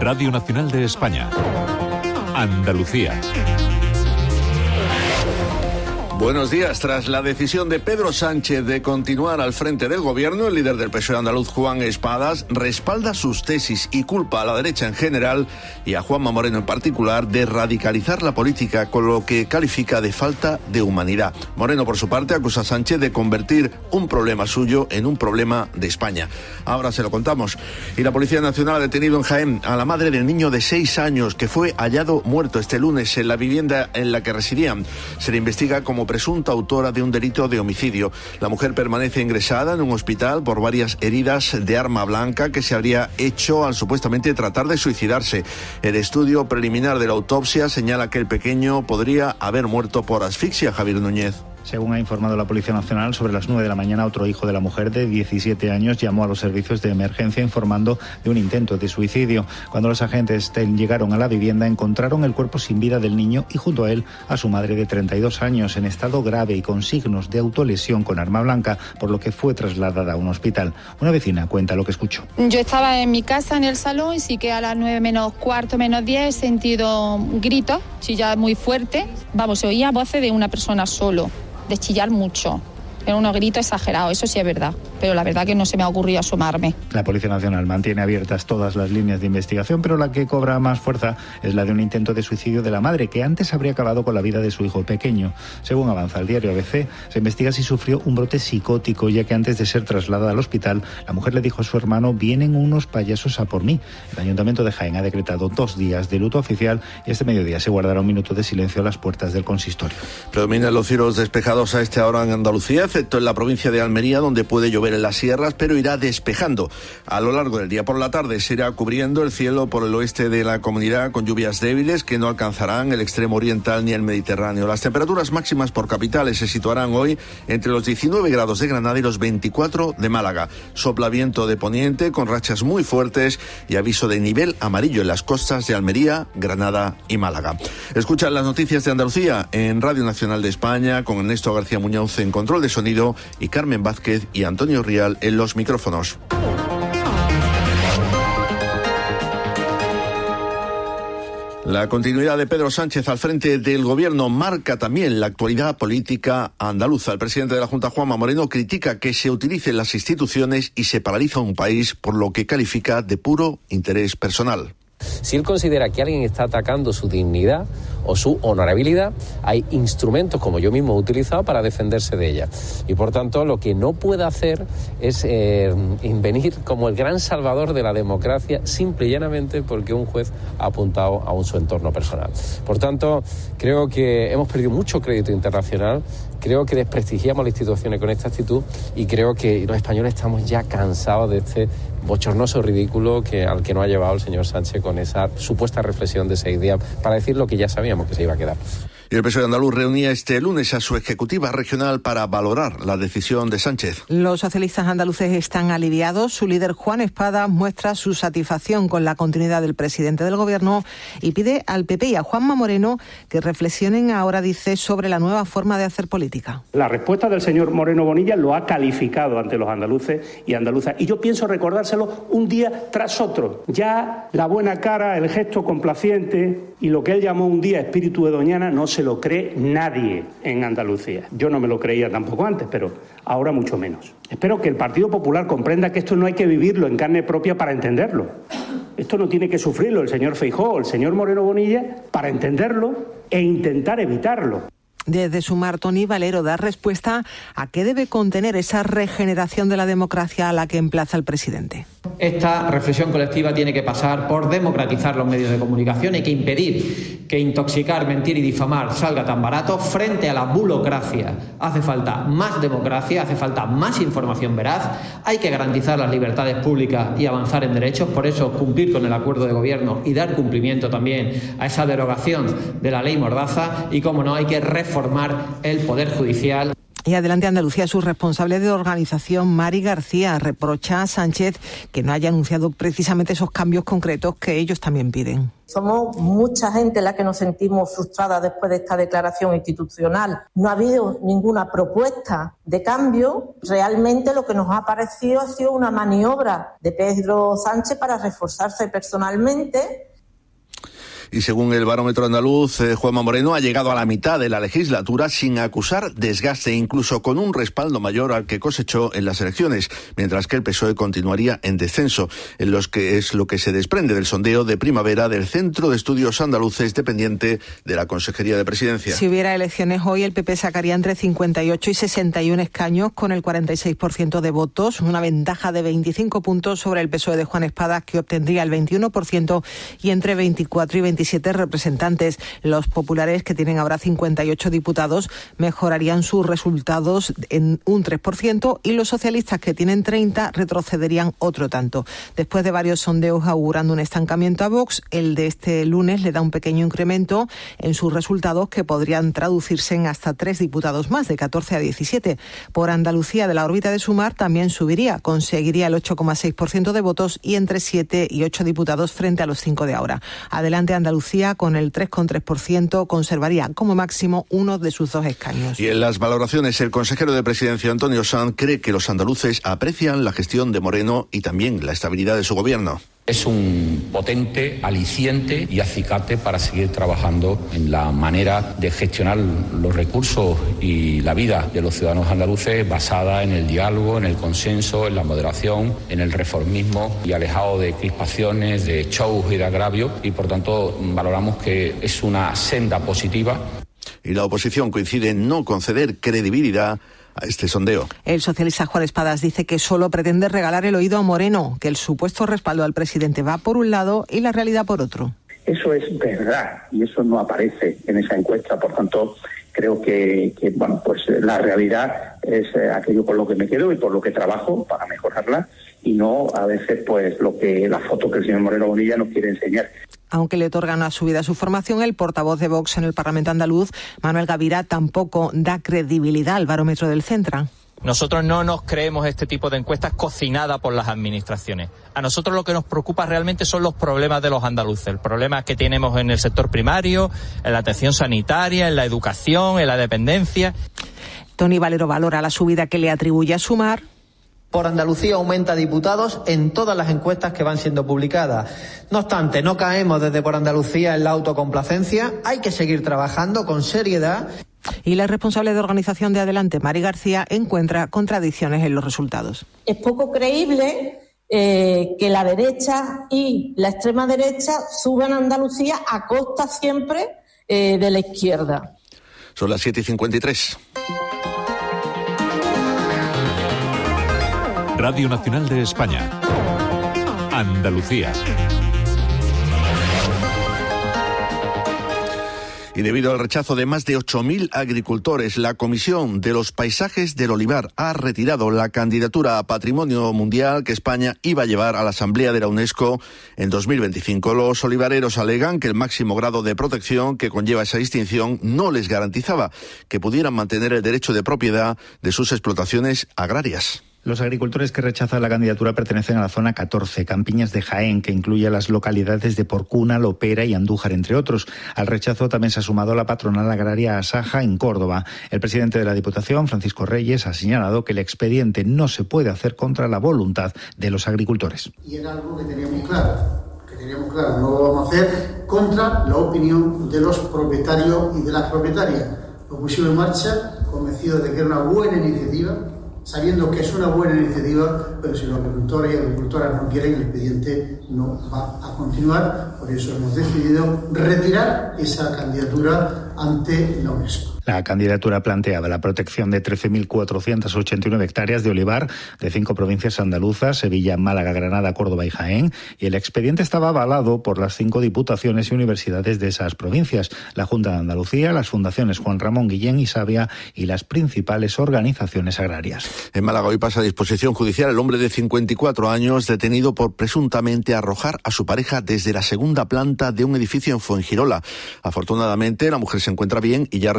Radio Nacional de España. Andalucía. Buenos días. Tras la decisión de Pedro Sánchez de continuar al frente del gobierno, el líder del PSOE andaluz, Juan Espadas, respalda sus tesis y culpa a la derecha en general y a Juanma Moreno en particular de radicalizar la política con lo que califica de falta de humanidad. Moreno, por su parte, acusa a Sánchez de convertir un problema suyo en un problema de España. Ahora se lo contamos. Y la Policía Nacional ha detenido en Jaén a la madre del niño de 6 años que fue hallado muerto este lunes en la vivienda en la que residían. Se le investiga como presunta autora de un delito de homicidio. La mujer permanece ingresada en un hospital por varias heridas de arma blanca que se habría hecho al supuestamente tratar de suicidarse. El estudio preliminar de la autopsia señala que el pequeño podría haber muerto por asfixia. Javier Núñez. Según ha informado la Policía Nacional, sobre las 9 de la mañana otro hijo de la mujer de 17 años llamó a los servicios de emergencia informando de un intento de suicidio. Cuando los agentes llegaron a la vivienda encontraron el cuerpo sin vida del niño y junto a él a su madre de 32 años en estado grave y con signos de autolesión con arma blanca, por lo que fue trasladada a un hospital. Una vecina cuenta lo que escuchó. Yo estaba en mi casa en el salón y sí que a las 9 menos cuarto, menos 10 he sentido gritos, chillar muy fuerte. Vamos, se oía voces de una persona solo. De chillar mucho. Eran unos gritos exagerados, eso sí es verdad, pero la verdad que no se me ha ocurrido asomarme. La Policía Nacional mantiene abiertas todas las líneas de investigación, pero la que cobra más fuerza es la de un intento de suicidio de la madre, que antes habría acabado con la vida de su hijo pequeño. Según avanza el diario ABC, se investiga si sufrió un brote psicótico, ya que antes de ser trasladada al hospital, la mujer le dijo a su hermano: vienen unos payasos a por mí. El Ayuntamiento de Jaén ha decretado 2 días de luto oficial y este mediodía se guardará un minuto de silencio a las puertas del consistorio. Predominan los cielos despejados a esta hora en Andalucía, excepto en la provincia de Almería, donde puede llover en las sierras, pero irá despejando. A lo largo del día, por la tarde, se irá cubriendo el cielo por el oeste de la comunidad con lluvias débiles que no alcanzarán el extremo oriental ni el Mediterráneo. Las temperaturas máximas por capitales se situarán hoy entre los 19 grados de Granada y los 24 de Málaga. Sopla viento de poniente con rachas muy fuertes y aviso de nivel amarillo en las costas de Almería, Granada y Málaga. Escuchan las noticias de Andalucía en Radio Nacional de España con Ernesto García Muñoz en control de sonido y Carmen Vázquez y Antonio Rial en los micrófonos. La continuidad de Pedro Sánchez al frente del gobierno marca también la actualidad política andaluza. El presidente de la Junta, Juanma Moreno, critica que se utilicen las instituciones y se paraliza un país por lo que califica de puro interés personal. Si él considera que alguien está atacando su dignidad o su honorabilidad, hay instrumentos, como yo mismo he utilizado, para defenderse de ella. Y por tanto, lo que no puede hacer es venir como el gran salvador de la democracia, simple y llanamente porque un juez ha apuntado a su entorno personal. Por tanto, creo que hemos perdido mucho crédito internacional, creo que desprestigiamos las instituciones con esta actitud y creo que los españoles estamos ya cansados de este bochornoso ridículo al que nos ha llevado el señor Sánchez con esa supuesta reflexión de 6 días para decir lo que ya sabíamos que se iba a quedar. Y el PSOE andaluz reunía este lunes a su ejecutiva regional para valorar la decisión de Sánchez. Los socialistas andaluces están aliviados. Su líder, Juan Espadas, muestra su satisfacción con la continuidad del presidente del gobierno y pide al PP y a Juanma Moreno que reflexionen ahora, dice, sobre la nueva forma de hacer política. La respuesta del señor Moreno Bonilla lo ha calificado ante los andaluces y andaluzas y yo pienso recordárselo un día tras otro. Ya la buena cara, el gesto complaciente y lo que él llamó un día espíritu de Doñana no se lo cree nadie en Andalucía. Yo no me lo creía tampoco antes, pero ahora mucho menos. Espero que el Partido Popular comprenda que esto no hay que vivirlo en carne propia para entenderlo. Esto no tiene que sufrirlo el señor Feijóo o el señor Moreno Bonilla para entenderlo e intentar evitarlo. Desde Sumar, Toni Valero da respuesta a qué debe contener esa regeneración de la democracia a la que emplaza el presidente. Esta reflexión colectiva tiene que pasar por democratizar los medios de comunicación. Hay que impedir que intoxicar, mentir y difamar salga tan barato frente a la burocracia. Hace falta más democracia, hace falta más información veraz. Hay que garantizar las libertades públicas y avanzar en derechos. Por eso, cumplir con el acuerdo de gobierno y dar cumplimiento también a esa derogación de la ley Mordaza. Y, como no, hay que reformar el Poder Judicial. Y Adelante Andalucía, su responsable de organización, Mari García, reprocha a Sánchez que no haya anunciado precisamente esos cambios concretos que ellos también piden. Somos mucha gente la que nos sentimos frustradas después de esta declaración institucional. No ha habido ninguna propuesta de cambio. Realmente lo que nos ha parecido ha sido una maniobra de Pedro Sánchez para reforzarse personalmente. Y según el barómetro andaluz, Juanma Moreno ha llegado a la mitad de la legislatura sin acusar desgaste, incluso con un respaldo mayor al que cosechó en las elecciones, mientras que el PSOE continuaría en descenso, en los que es lo que se desprende del sondeo de primavera del Centro de Estudios Andaluces dependiente de la Consejería de Presidencia. Si hubiera elecciones hoy, el PP sacaría entre 58 y 61 escaños con el 46% de votos, una ventaja de 25 puntos sobre el PSOE de Juan Espadas, que obtendría el 21%, y entre 24 y 27 representantes. Los populares, que tienen ahora 58 diputados, mejorarían sus resultados en un 3%, y los socialistas, que tienen 30, retrocederían otro tanto. Después de varios sondeos augurando un estancamiento a Vox, el de este lunes le da un pequeño incremento en sus resultados que podrían traducirse en hasta 3 diputados más, de 14 a 17. Por Andalucía, de la órbita de Sumar, también subiría, conseguiría el 8,6% de votos y entre 7 y 8 diputados frente a los 5 de ahora. Adelante Andalucía, con el 3,3%, conservaría como máximo uno de sus 2 escaños. Y en las valoraciones, el consejero de Presidencia, Antonio Sanz, cree que los andaluces aprecian la gestión de Moreno y también la estabilidad de su gobierno. Es un potente aliciente y acicate para seguir trabajando en la manera de gestionar los recursos y la vida de los ciudadanos andaluces, basada en el diálogo, en el consenso, en la moderación, en el reformismo y alejado de crispaciones, de shows y de agravios, y por tanto valoramos que es una senda positiva. Y la oposición coincide en no conceder credibilidad a este sondeo. El socialista Juan Espadas dice que solo pretende regalar el oído a Moreno, que el supuesto respaldo al presidente va por un lado y la realidad por otro. Eso es verdad y eso no aparece en esa encuesta, por tanto creo que la realidad es aquello con lo que me quedo y por lo que trabajo para mejorarla, y no a veces la foto que el señor Moreno Bonilla nos quiere enseñar. Aunque le otorga una subida a su formación, el portavoz de Vox en el Parlamento andaluz, Manuel Gavira, tampoco da credibilidad al barómetro del Centra. Nosotros no nos creemos este tipo de encuestas cocinadas por las administraciones. A nosotros lo que nos preocupa realmente son los problemas de los andaluces, el problema que tenemos en el sector primario, en la atención sanitaria, en la educación, en la dependencia. Tony Valero valora la subida que le atribuye a Sumar. Por Andalucía aumenta diputados en todas las encuestas que van siendo publicadas. No obstante, no caemos desde Por Andalucía en la autocomplacencia. Hay que seguir trabajando con seriedad. Y la responsable de organización de Adelante, Mari García, encuentra contradicciones en los resultados. Es poco creíble que la derecha y la extrema derecha suban a Andalucía a costa siempre de la izquierda. Son las 7:53. Radio Nacional de España. Andalucía. Y debido al rechazo de más de 8.000 agricultores, la Comisión de los Paisajes del Olivar ha retirado la candidatura a Patrimonio Mundial que España iba a llevar a la Asamblea de la UNESCO en 2025. Los olivareros alegan que el máximo grado de protección que conlleva esa distinción no les garantizaba que pudieran mantener el derecho de propiedad de sus explotaciones agrarias. Los agricultores que rechazan la candidatura pertenecen a la zona 14, Campiñas de Jaén, que incluye a las localidades de Porcuna, Lopera y Andújar, entre otros. Al rechazo también se ha sumado la patronal agraria Asaja en Córdoba. El presidente de la Diputación, Francisco Reyes, ha señalado que el expediente no se puede hacer contra la voluntad de los agricultores. Y era algo que teníamos claro, no lo vamos a hacer contra la opinión de los propietarios y de las propietarias. Lo pusimos en marcha, convencidos de que era una buena iniciativa, sabiendo que es una buena iniciativa, pero si los agricultores y agricultoras no quieren, el expediente no va a continuar. Por eso hemos decidido retirar esa candidatura ante la UNESCO. La candidatura planteaba la protección de 13.489 hectáreas de olivar de 5 provincias andaluzas, Sevilla, Málaga, Granada, Córdoba y Jaén, y el expediente estaba avalado por las 5 diputaciones y universidades de esas provincias, la Junta de Andalucía, las fundaciones Juan Ramón Guillén y Sabia y las principales organizaciones agrarias. En Málaga hoy pasa a disposición judicial el hombre de 54 años detenido por presuntamente arrojar a su pareja desde la segunda planta de un edificio en Fuengirola. Afortunadamente, la mujer se encuentra bien y ya ha recibido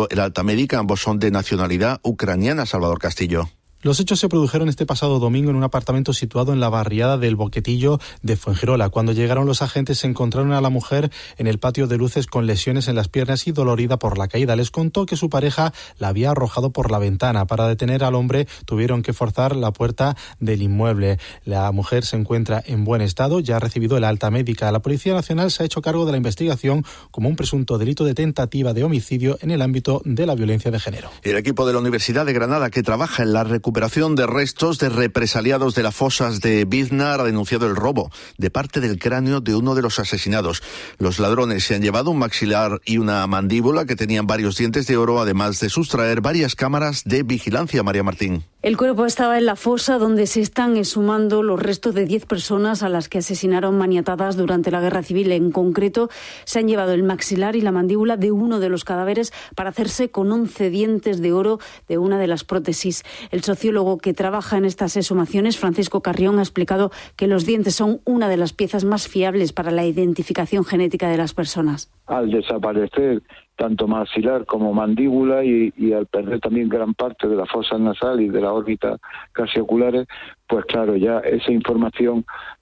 el alta médica. Ambos son de nacionalidad ucraniana. Salvador Castillo. Los hechos se produjeron este pasado domingo en un apartamento situado en la barriada del Boquetillo de Fuengirola. Cuando llegaron los agentes se encontraron a la mujer en el patio de luces con lesiones en las piernas y dolorida por la caída. Les contó que su pareja la había arrojado por la ventana. Para detener al hombre tuvieron que forzar la puerta del inmueble. La mujer se encuentra en buen estado, ya ha recibido el alta médica. La Policía Nacional se ha hecho cargo de la investigación como un presunto delito de tentativa de homicidio en el ámbito de la violencia de género. El equipo de la Universidad de Granada, que trabaja en la recuperación de restos de represaliados de las fosas de Biznar, ha denunciado el robo de parte del cráneo de uno de los asesinados. Los ladrones se han llevado un maxilar y una mandíbula que tenían varios dientes de oro, además de sustraer varias cámaras de vigilancia. María Martín. El cuerpo estaba en la fosa donde se están exhumando los restos de 10 personas a las que asesinaron maniatadas durante la Guerra Civil. En concreto, se han llevado el maxilar y la mandíbula de uno de los cadáveres para hacerse con 11 dientes de oro de una de las prótesis. El sociólogo que trabaja en estas exhumaciones, Francisco Carrión, ha explicado que los dientes son una de las piezas más fiables para la identificación genética de las personas. Al desaparecer tanto maxilar como mandíbula y al perder también gran parte de la fosa nasal y de la órbita casi oculares, pues claro, ya esa información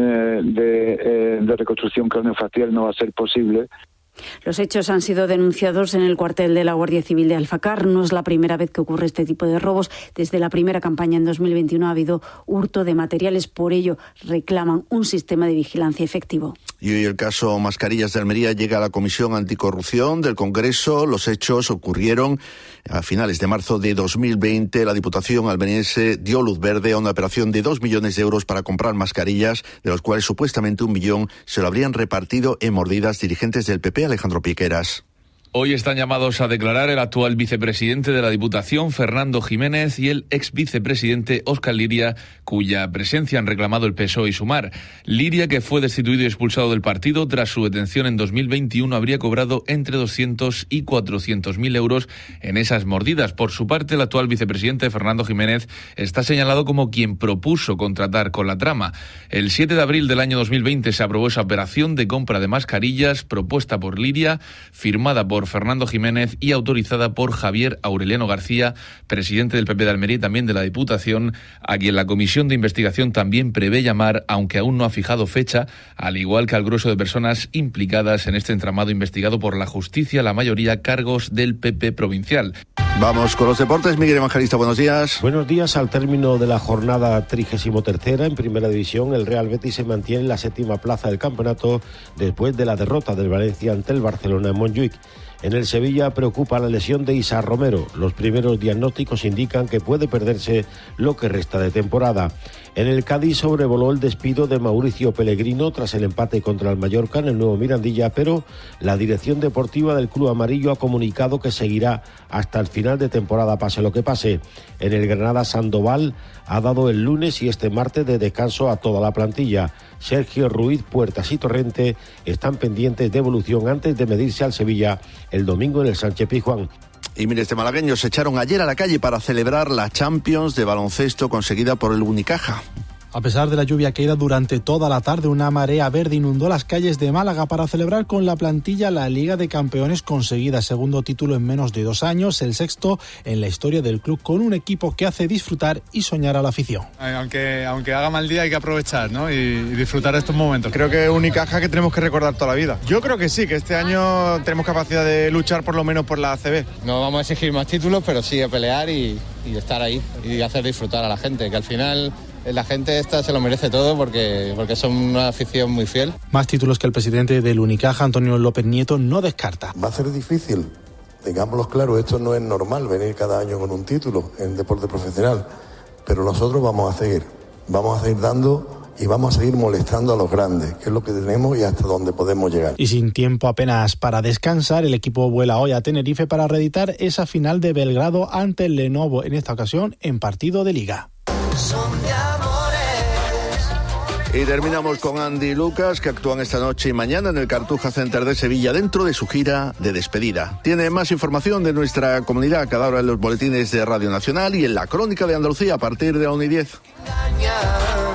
de reconstrucción craneofacial no va a ser posible. Los hechos han sido denunciados en el cuartel de la Guardia Civil de Alfacar. No es la primera vez que ocurre este tipo de robos. Desde la primera campaña en 2021 ha habido hurto de materiales. Por ello, reclaman un sistema de vigilancia efectivo. Y hoy el caso Mascarillas de Almería llega a la Comisión Anticorrupción del Congreso. Los hechos ocurrieron a finales de marzo de 2020. La Diputación almeriense dio luz verde a una operación de 2 millones de euros para comprar mascarillas, de los cuales supuestamente 1 millón se lo habrían repartido en mordidas dirigentes del PP. Alejandro Piqueras. Hoy están llamados a declarar el actual vicepresidente de la Diputación, Fernando Jiménez, y el ex vicepresidente Óscar Liria, cuya presencia han reclamado el PSOE y Sumar. Liria, que fue destituido y expulsado del partido tras su detención en 2021, habría cobrado entre 200 y 400.000 euros en esas mordidas. Por su parte, el actual vicepresidente, Fernando Jiménez, está señalado como quien propuso contratar con la trama. El 7 de abril del año 2020 se aprobó esa operación de compra de mascarillas propuesta por Liria, firmada por Fernando Jiménez y autorizada por Javier Aureliano García, presidente del PP de Almería y también de la Diputación, a quien la comisión de investigación también prevé llamar, aunque aún no ha fijado fecha, al igual que al grueso de personas implicadas en este entramado investigado por la justicia, la mayoría cargos del PP provincial. Vamos con los deportes. Miguel Evangelista, buenos días. Buenos días. Al término de la jornada 33ª en Primera División, el Real Betis se mantiene en la 7ª plaza del campeonato después de la derrota del Valencia ante el Barcelona en Montjuic. En el Sevilla preocupa la lesión de Isa Romero. Los primeros diagnósticos indican que puede perderse lo que resta de temporada. En el Cádiz sobrevoló el despido de Mauricio Pellegrino tras el empate contra el Mallorca en el nuevo Mirandilla, pero la dirección deportiva del club amarillo ha comunicado que seguirá hasta el final de temporada, pase lo que pase. En el Granada, Sandoval ha dado el lunes y este martes de descanso a toda la plantilla. Sergio Ruiz, Puertas y Torrente están pendientes de evolución antes de medirse al Sevilla el domingo en el Sánchez Pizjuán. Y miles de malagueños se echaron ayer a la calle para celebrar la Champions de baloncesto conseguida por el Unicaja. A pesar de la lluvia caída durante toda la tarde, una marea verde inundó las calles de Málaga para celebrar con la plantilla la Liga de Campeones conseguida, segundo título en menos de 2 años, el sexto en la historia del club, con un equipo que hace disfrutar y soñar a la afición. Aunque haga mal día hay que aprovechar, ¿no? y disfrutar de estos momentos. Creo que es Unicaja que tenemos que recordar toda la vida. Yo creo que sí, que este año tenemos capacidad de luchar por lo menos por la ACB. No vamos a exigir más títulos, pero sí a pelear y estar ahí y hacer disfrutar a la gente, que al final la gente esta se lo merece todo porque son una afición muy fiel. Más títulos que el presidente del Unicaja, Antonio López Nieto, no descarta. Va a ser difícil, digámoslo claro, esto no es normal venir cada año con un título en deporte profesional, pero nosotros vamos a seguir dando y vamos a seguir molestando a los grandes, que es lo que tenemos y hasta donde podemos llegar. Y sin tiempo apenas para descansar, el equipo vuela hoy a Tenerife para reeditar esa final de Belgrado ante el Lenovo, en esta ocasión en partido de Liga. Y terminamos con Andy Lucas, que actúan esta noche y mañana en el Cartuja Center de Sevilla dentro de su gira de despedida. Tiene más información de nuestra comunidad cada hora en los boletines de Radio Nacional y en la Crónica de Andalucía a partir de la 1:10.